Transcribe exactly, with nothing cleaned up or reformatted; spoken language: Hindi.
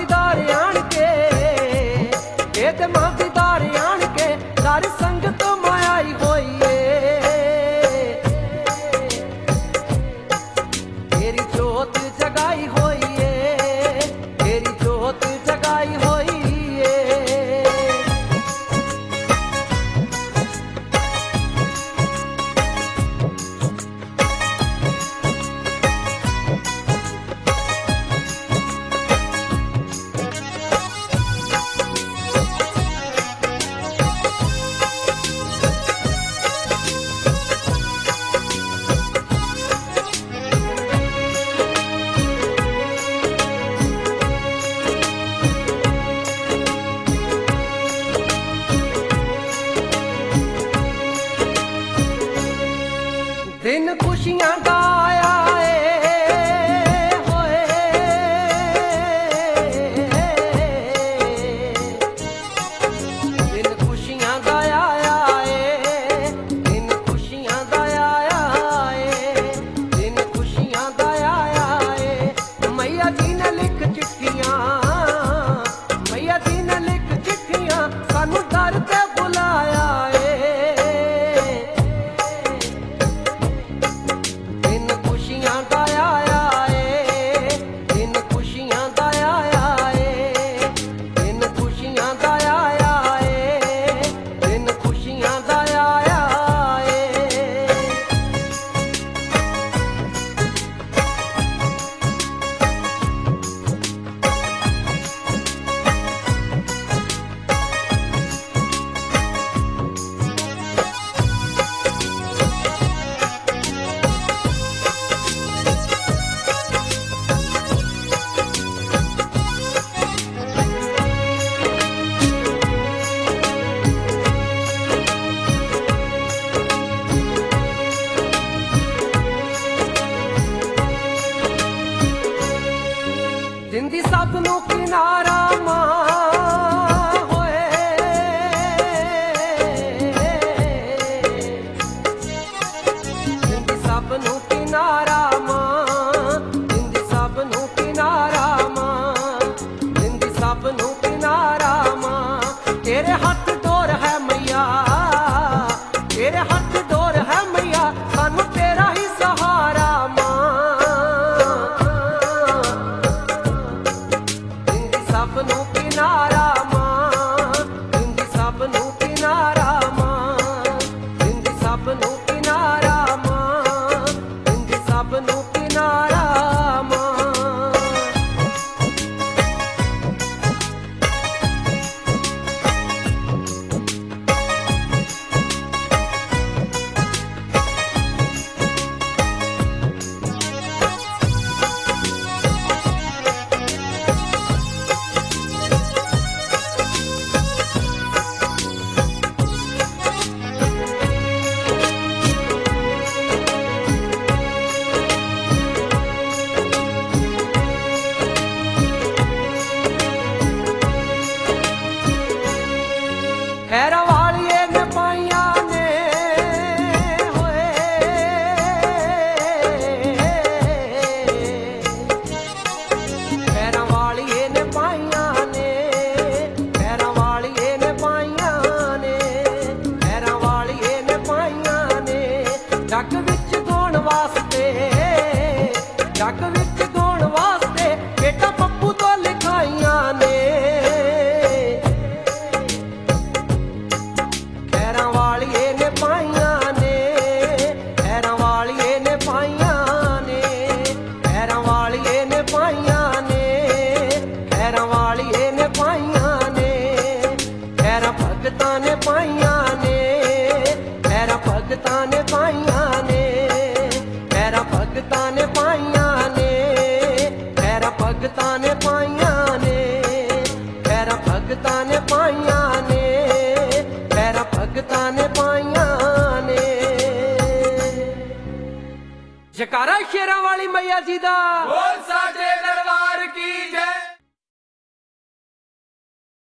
दीदार आन के, ए ते मां दीदार आन के सारी संगत मायाई होइए। तेरी जोत जगाई होइए, तेरी जोत जगाई होइए। दिन खुशियां दा आया ए होए, दिन खुशियां दा आया ए, दिन खुशियां दा आया ए, दिन खुशियां दा आया ए। मैया जी ने लिख चिट्ठियां, मैया जी ने लिख चिट्ठियां सानू दर ते बुलाया ए। जिंदी सब नू किनारा मां होए, जिंदी सब नू किनारा मां, जिंदी सब नू किनारा मां, जिंदी सब नू किनारा मां। तेरे हथ डोर है मैया, तेरे हथ डोर है मैया सानू तेरा ही सहारा मां। सब नू किनारा मां, जिंदी सब नू किनारा मां, जिंदी सब नू किनारा मां, जिंदी सब नू किनारा मां। खैरा वालिए ने पाइया ने होए, खैरा वालिए ने पाइया ने, खैरा वालिए ने पाइया ने, खैरा वालिए ने पाइया ने। जग विच गाउण वास्ते, जग विच गाउण वास्ते बेटा पप्पू तो लिखाइया ने। भगतां ने पाइया ने, खैरा भगतां ने पाइया ने, खैरा भगतां ने पाइया ने, खैरा भगतां ने पाइया ने, खैरा भगतां ने पाइया ने, खैरा भगतां ने पाइया ने। जयकारा शेरां वाली मैया जी दा।